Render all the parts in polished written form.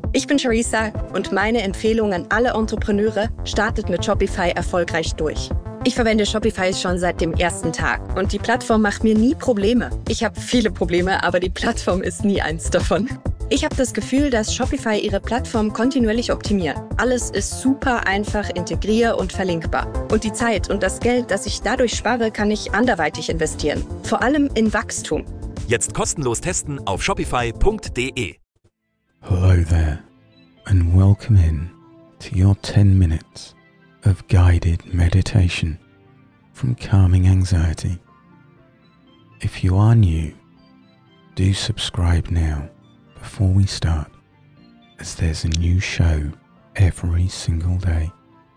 Ich bin Charissa und meine Empfehlung an alle Entrepreneure: startet mit Shopify erfolgreich durch. Ich verwende Shopify schon seit dem ersten Tag und die Plattform macht mir nie Probleme. Ich habe viele Probleme, aber die Plattform ist nie eins davon. Ich habe das Gefühl, dass Shopify ihre Plattform kontinuierlich optimiert. Alles ist super einfach integrier- und verlinkbar. Und die Zeit und das Geld, das ich dadurch spare, kann ich anderweitig investieren. Vor allem in Wachstum. Jetzt kostenlos testen auf shopify.de. Hello there, and welcome in to your 10 minutes of guided meditation from Calming Anxiety. If you are new, do subscribe now before we start, as there's a new show every single day.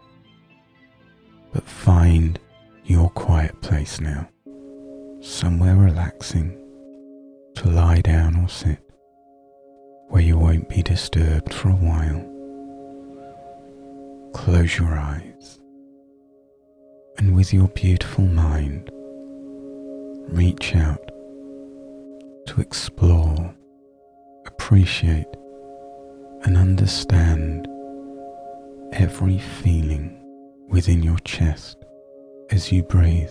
But find your quiet place now, somewhere relaxing to lie down or sit, where you won't be disturbed for a while. Close your eyes, and with your beautiful mind, reach out to explore, appreciate, and understand every feeling within your chest as you breathe.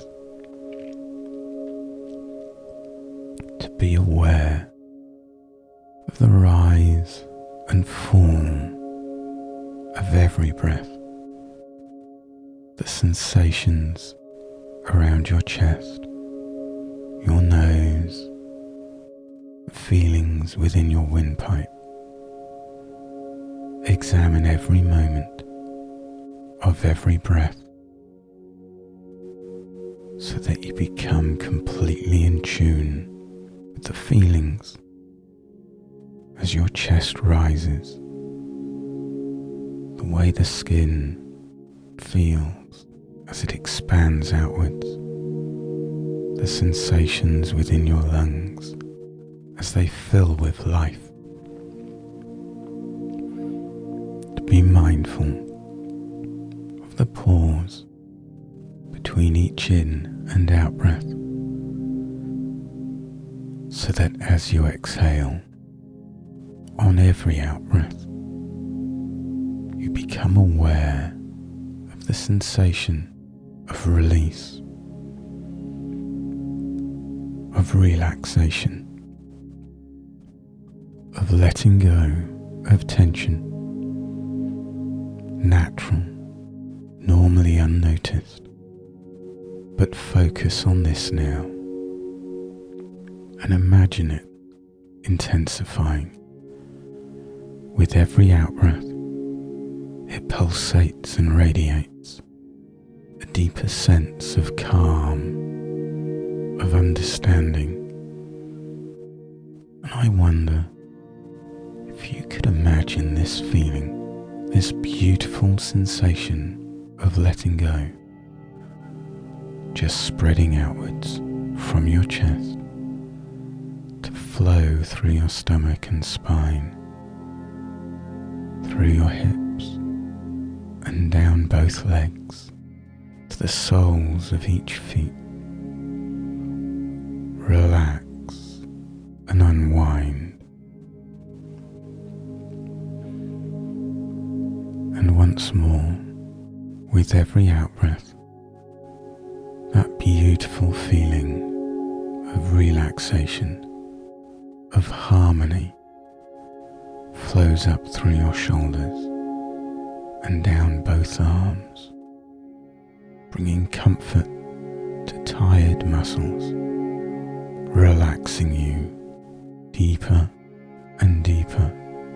To be aware of the rise and fall of every breath, the sensations around your chest, your nose, feelings within your windpipe. Examine every moment of every breath so that you become completely in tune with the feelings as your chest rises, the way the skin feels as it expands outwards, the sensations within your lungs as they fill with life. To be mindful of the pause between each in and out breath, so that as you exhale on every out breath, you become aware of the sensation of release, of relaxation, of letting go of tension, natural, normally unnoticed. But focus on this now and imagine it intensifying. With every out-breath, it pulsates and radiates a deeper sense of calm, of understanding. And I wonder if you could imagine this feeling, this beautiful sensation of letting go, just spreading outwards from your chest to flow through your stomach and spine, through your hips and down both legs to the soles of each feet. Relax and unwind. And once more, with every out-breath, that beautiful feeling of relaxation, of harmony, flows up through your shoulders and down both arms, bringing comfort to tired muscles, relaxing you deeper and deeper,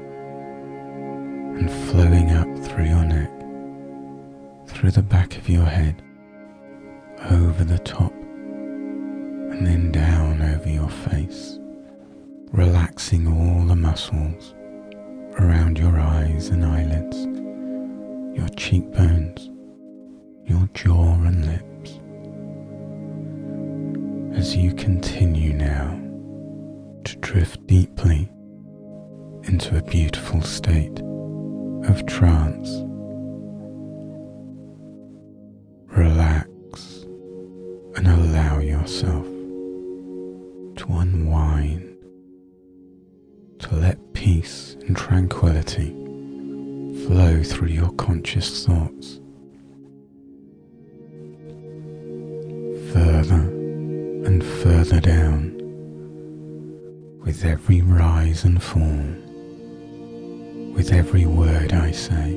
and flowing up through your neck, through the back of your head, over the top, and then down over your face, relaxing all the muscles around your eyes and eyelids, your cheekbones, your jaw and lips. As you continue now to drift deeply into a beautiful state of trance, relax and allow yourself to unwind, to let peace and tranquility flow through your conscious thoughts, further and further down with every rise and fall, with every word I say,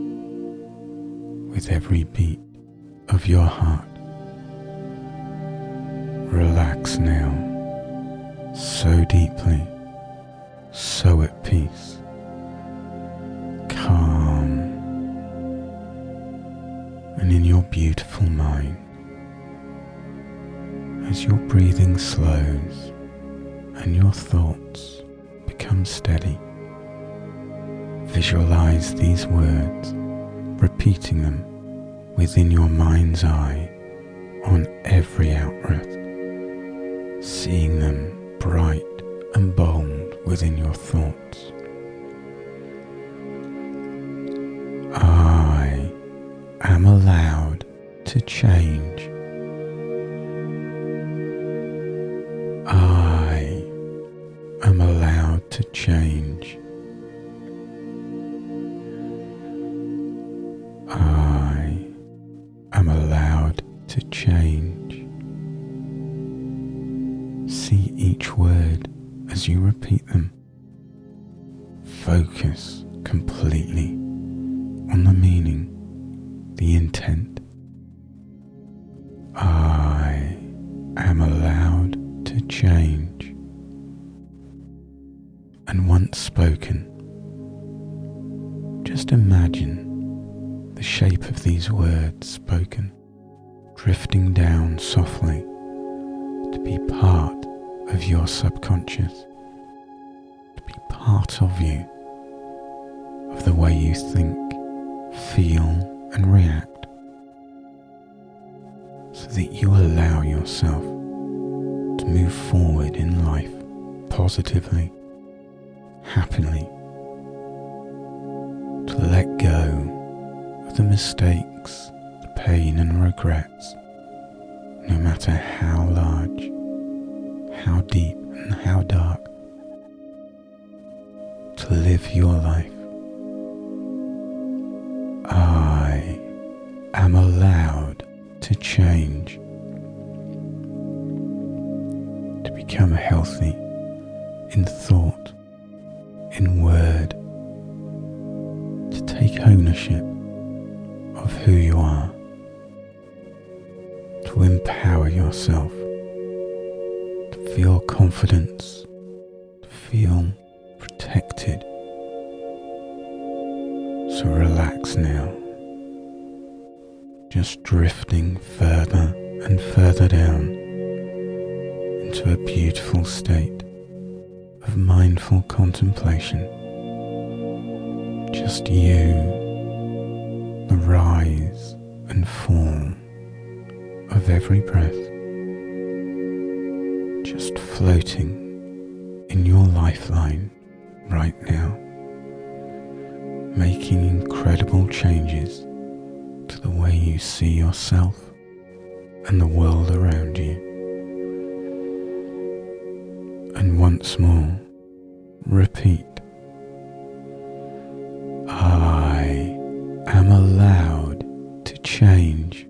with every beat of your heart. Relax now, so deeply, so at peace, calm, and in your beautiful mind, as your breathing slows and your thoughts become steady, visualize these words, repeating them within your mind's eye on every out-breath, seeing them bright and bold within your thoughts. I am allowed to change. I am allowed to change. I am allowed to change. See each word as you repeat them. Focus completely on the meaning, the intent. I am allowed to change. And once spoken, just imagine the shape of these words spoken, drifting down softly to be part of your subconscious, to be part of you, of the way you think, feel and react, so that you allow yourself to move forward in life positively, happily, to let go of the mistakes, the pain and regrets, no matter how large, how deep and how dark, to live your life. I am allowed to change, to become healthy in thought, in word, to take ownership of who you are, to empower yourself, to feel confidence, to feel protected. So relax now, just drifting further and further down into a beautiful state of mindful contemplation. Just you, the rise and fall of every breath, just floating in your lifeline right now, making incredible changes to the way you see yourself and the world around you. And once more, repeat, I am allowed to change.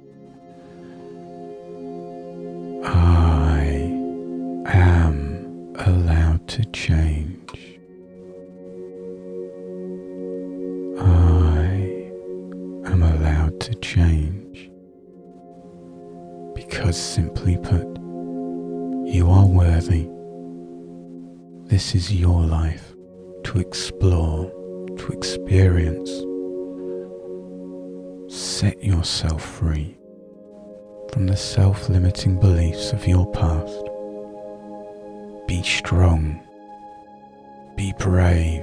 I am allowed to change. I am allowed to change. Because simply put, you are worthy. This is your life to explore, to experience. Set yourself free from the self-limiting beliefs of your past. Be strong. Be brave.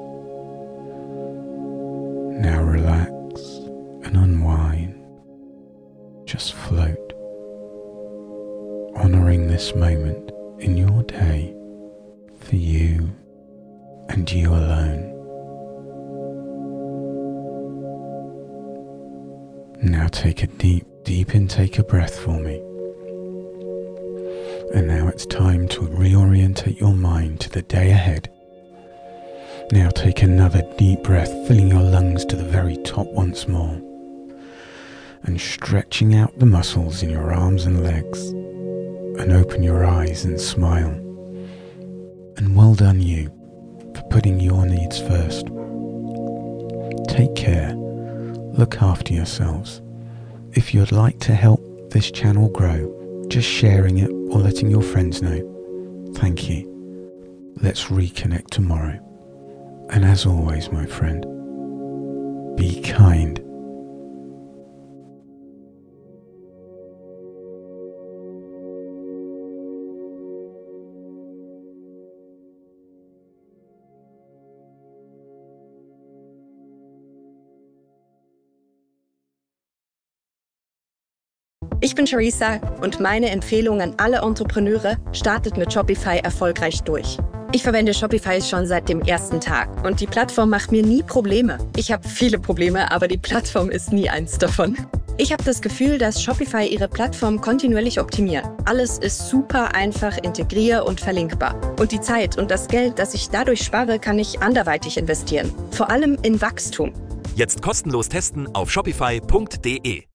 Now relax and unwind. Just float, honoring this moment in your day for you and you alone. Now take a deep intake of breath for me. And now it's time to reorientate your mind to the day ahead Now take another deep breath, filling your lungs to the very top once more, and stretching out the muscles in your arms and legs, and open your eyes and smile. And well done you for putting your needs first. Take care, look after yourselves. If you'd like to help this channel grow, just sharing it or letting your friends know, thank you. Let's reconnect tomorrow. And as always, my friend, be kind. Ich bin Charissa und meine Empfehlung an alle Entrepreneure: startet mit Shopify erfolgreich durch. Ich verwende Shopify schon seit dem ersten Tag und die Plattform macht mir nie Probleme. Ich habe viele Probleme, aber die Plattform ist nie eins davon. Ich habe das Gefühl, dass Shopify ihre Plattform kontinuierlich optimiert. Alles ist super einfach integrier- und verlinkbar. Und die Zeit und das Geld, das ich dadurch spare, kann ich anderweitig investieren. Vor allem in Wachstum. Jetzt kostenlos testen auf shopify.de.